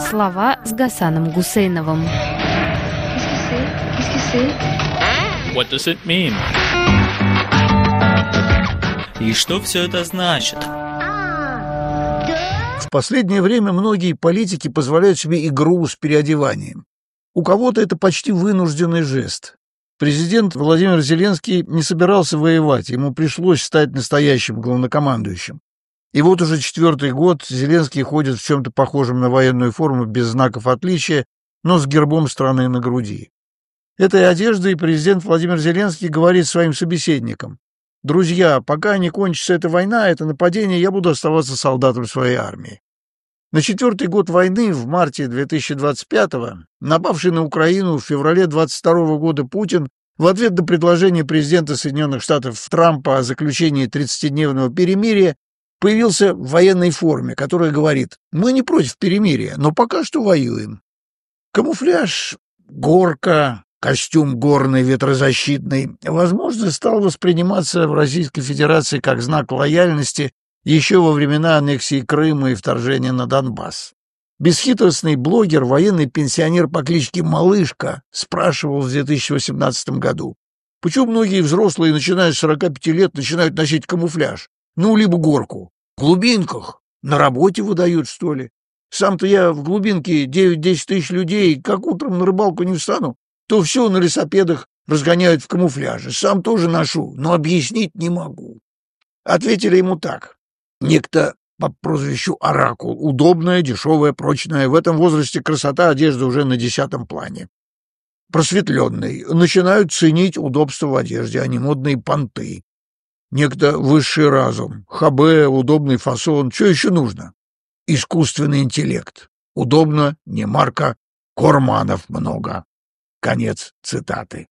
Слова с Гасаном Гусейновым. What does it mean? И что все это значит? В последнее время многие политики позволяют себе игру с переодеванием. У кого-то это почти вынужденный жест. Президент Владимир Зеленский не собирался воевать, ему пришлось стать настоящим главнокомандующим. И вот уже 4-й год Зеленский ходит в чем-то похожем на военную форму без знаков отличия, но с гербом страны на груди. Этой одеждой президент Владимир Зеленский говорит своим собеседникам: «Друзья, пока не кончится эта война, это нападение, я буду оставаться солдатом своей армии». На 4-й год войны, в марте 2025-го, напавший на Украину в феврале 2022 года Путин в ответ на предложение президента Соединенных Штатов Трампа о заключении 30-дневного перемирия появился в военной форме, которая говорит: «Мы не против перемирия, но пока что воюем». Камуфляж, горка, костюм горный ветрозащитный, возможно, стал восприниматься в Российской Федерации как знак лояльности еще во времена аннексии Крыма и вторжения на Донбасс. Бесхитростный блогер, военный пенсионер по кличке Малышка, спрашивал в 2018 году, почему многие взрослые, начиная с 45 лет, начинают носить камуфляж, ну, либо горку. В глубинках на работе выдают, что ли? Сам-то я в глубинке 9-10 тысяч людей, как утром на рыбалку не встану, то все на лесопедах разгоняют в камуфляже. Сам тоже ношу, но объяснить не могу. Ответили ему так. Некто по прозвищу Оракул. Удобная, дешевая, прочная. В этом возрасте красота одежды уже на 10-м плане. Просветленный. Начинают ценить удобство в одежде, а не модные понты. Некто высший разум. ХБ, удобный фасон. Что еще нужно? Искусственный интеллект. Удобно, не марка, карманов много. Конец цитаты.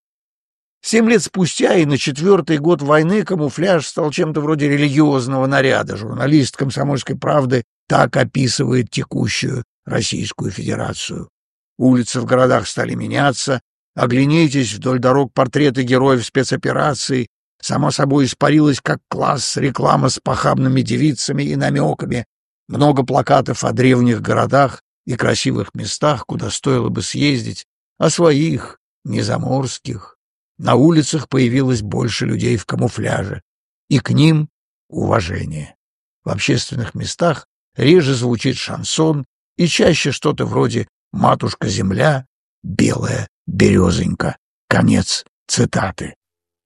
7 лет спустя и на 4-й год войны камуфляж стал чем-то вроде религиозного наряда. Журналист «Комсомольской правды» так описывает текущую Российскую Федерацию. Улицы в городах стали меняться. Оглянитесь вдоль дорог портреты героев спецопераций. Само собой испарилась как класс реклама с похабными девицами и намеками. Много плакатов о древних городах и красивых местах, куда стоило бы съездить, о своих, незаморских. На улицах появилось больше людей в камуфляже, и к ним уважение. В общественных местах реже звучит шансон и чаще что-то вроде «Матушка-земля», «Белая березонька». Конец цитаты.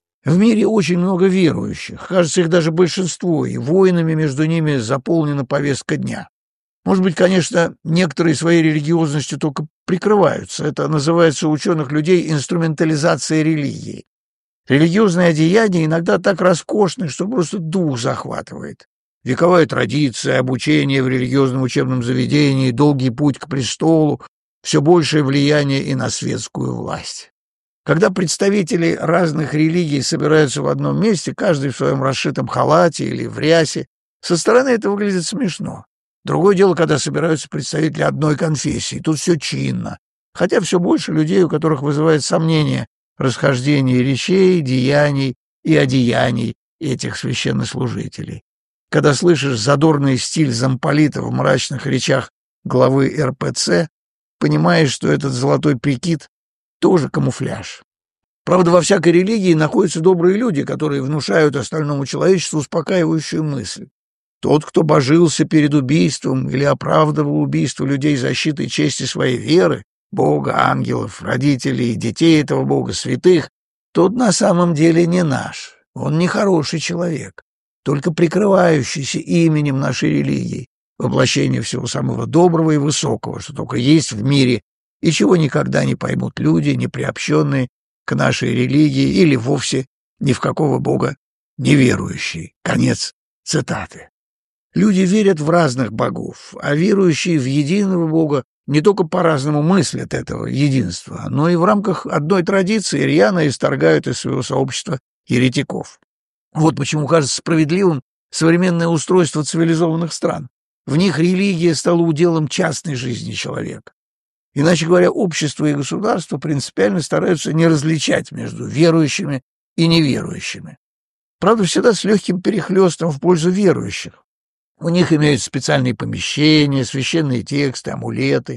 В мире очень много верующих, кажется, их даже большинство, и войнами между ними заполнена повестка дня. Может быть, конечно, некоторые своей религиозностью только прикрываются. Это называется у ученых людей инструментализация религии. Религиозные одеяния иногда так роскошны, что просто дух захватывает. Вековая традиция, обучение в религиозном учебном заведении, долгий путь к престолу, все большее влияние и на светскую власть. Когда представители разных религий собираются в одном месте, каждый в своем расшитом халате или в рясе, со стороны это выглядит смешно. Другое дело, когда собираются представители одной конфессии. Тут все чинно. Хотя все больше людей, у которых вызывает сомнение расхождение речей, деяний и одеяний этих священнослужителей. Когда слышишь задорный стиль замполита в мрачных речах главы РПЦ, понимаешь, что этот золотой прикид тоже камуфляж. Правда, во всякой религии находятся добрые люди, которые внушают остальному человечеству успокаивающую мысль. Тот, кто божился перед убийством или оправдывал убийство людей защитой чести своей веры, Бога, ангелов, родителей, детей этого Бога, святых, тот на самом деле не наш. Он не хороший человек, только прикрывающийся именем нашей религии, воплощение всего самого доброго и высокого, что только есть в мире, и чего никогда не поймут люди, не приобщенные к нашей религии или вовсе ни в какого Бога не верующие. Конец цитаты. Люди верят в разных богов, а верующие в единого Бога не только по-разному мыслят этого единства, но и в рамках одной традиции рьяно исторгают из своего сообщества еретиков. Вот почему кажется справедливым современное устройство цивилизованных стран. В них религия стала уделом частной жизни человека. Иначе говоря, общество и государство принципиально стараются не различать между верующими и неверующими. Правда, всегда с легким перехлестом в пользу верующих. У них имеются специальные помещения, священные тексты, амулеты,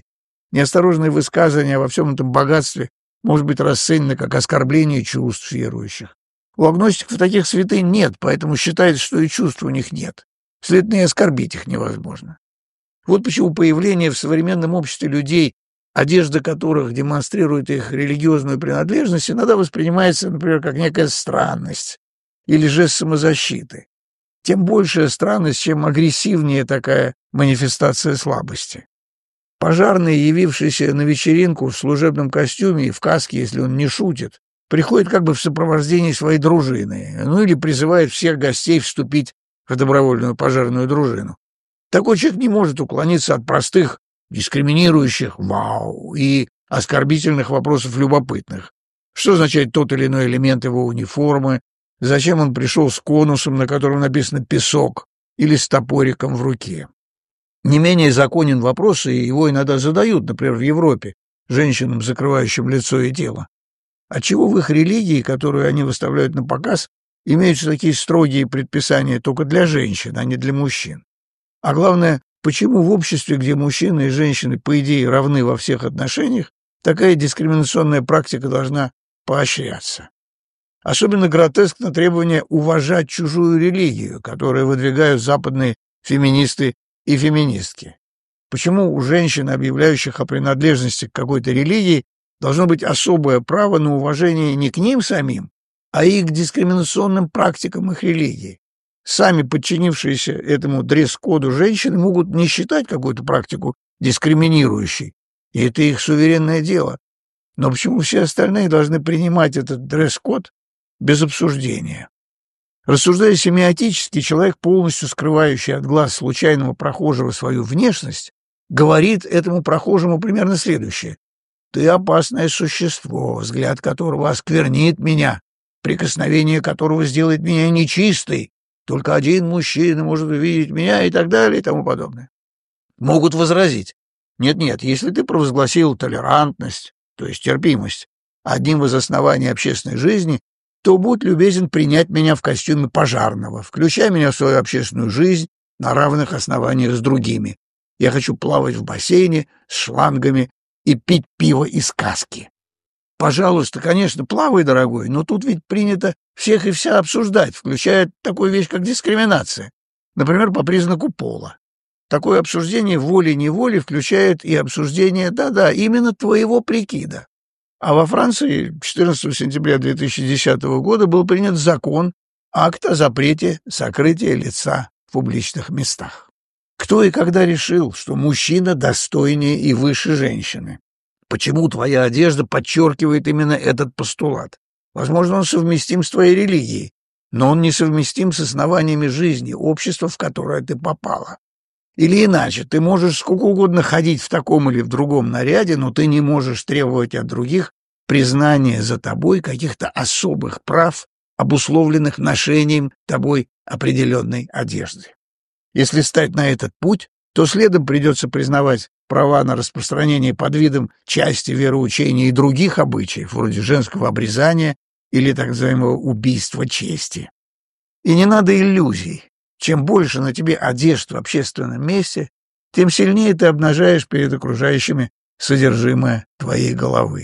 Неосторожное высказывание во всем этом богатстве может быть расценено как оскорбление чувств верующих. У агностиков таких святынь нет, поэтому считается, что и чувств у них нет. Следовательно, и оскорбить их невозможно. Вот почему появление в современном обществе людей, одежда которых демонстрирует их религиозную принадлежность, иногда воспринимается, например, как некая странность или жест самозащиты. Тем большая странность, чем агрессивнее такая манифестация слабости. Пожарный, явившийся на вечеринку в служебном костюме и в каске, если он не шутит, приходит как бы в сопровождении своей дружины, ну или призывает всех гостей вступить в добровольную пожарную дружину. Такой человек не может уклониться от простых, дискриминирующих «вау» и оскорбительных вопросов любопытных. Что означает тот или иной элемент его униформы, зачем он пришел с конусом, на котором написано «песок», или с топориком в руке. Не менее законен вопрос, и его иногда задают, например, в Европе, женщинам, закрывающим лицо и тело. Отчего в их религии, которую они выставляют на показ, имеются такие строгие предписания только для женщин, а не для мужчин? А главное, почему в обществе, где мужчины и женщины, по идее, равны во всех отношениях, такая дискриминационная практика должна поощряться? Особенно гротескно требование уважать чужую религию, которое выдвигают западные феминисты и феминистки. Почему у женщин, объявляющих о принадлежности к какой-то религии, должно быть особое право на уважение не к ним самим, а и к дискриминационным практикам их религии? Сами подчинившиеся этому дресс-коду женщины могут не считать какую-то практику дискриминирующей, и это их суверенное дело. Но почему все остальные должны принимать этот дресс-код без обсуждения? Рассуждая семиотически, человек, полностью скрывающий от глаз случайного прохожего свою внешность, говорит этому прохожему примерно следующее: «Ты опасное существо, взгляд которого осквернит меня, прикосновение которого сделает меня нечистой, только один мужчина может увидеть меня» и так далее и тому подобное. Могут возразить: нет-нет, если ты провозгласил толерантность, то есть терпимость, одним из оснований общественной жизни, то будь любезен принять меня в костюме пожарного, включай меня в свою общественную жизнь на равных основаниях с другими. Я хочу плавать в бассейне с шлангами и пить пиво из каски. Пожалуйста, конечно, плавай, дорогой, но тут ведь принято всех и вся обсуждать, включая такую вещь, как дискриминация, например, по признаку пола. Такое обсуждение волей-неволей включает и обсуждение, да-да, именно твоего прикида. А во Франции 14 сентября 2010 года был принят закон, акт о запрете сокрытия лица в публичных местах. Кто и когда решил, что мужчина достойнее и выше женщины? Почему твоя одежда подчеркивает именно этот постулат? Возможно, он совместим с твоей религией, но он несовместим с основаниями жизни, общества, в которое ты попала. Или иначе, ты можешь сколько угодно ходить в таком или в другом наряде, но ты не можешь требовать от других признания за тобой каких-то особых прав, обусловленных ношением тобой определенной одежды. Если стать на этот путь, то следом придется признавать права на распространение под видом части вероучения и других обычаев, вроде женского обрезания или так называемого убийства чести. И не надо иллюзий. Чем больше на тебе одежд в общественном месте, тем сильнее ты обнажаешь перед окружающими содержимое твоей головы.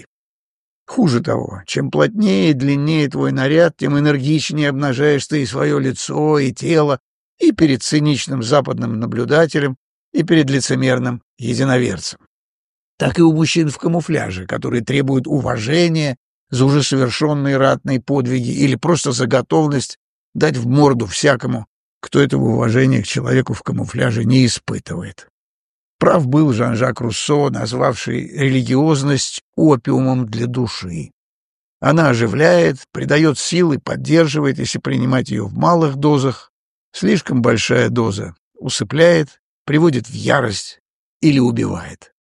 Хуже того, чем плотнее и длиннее твой наряд, тем энергичнее обнажаешь ты и свое лицо, и тело, и перед циничным западным наблюдателем, и перед лицемерным единоверцем. Так и у мужчин в камуфляже, которые требуют уважения за уже совершенные ратные подвиги или просто за готовность дать в морду всякому, кто этого уважения к человеку в камуфляже не испытывает. Прав был Жан-Жак Руссо, назвавший религиозность опиумом для души. Она оживляет, придает силы, поддерживает, если принимать ее в малых дозах. Слишком большая доза усыпляет, приводит в ярость или убивает.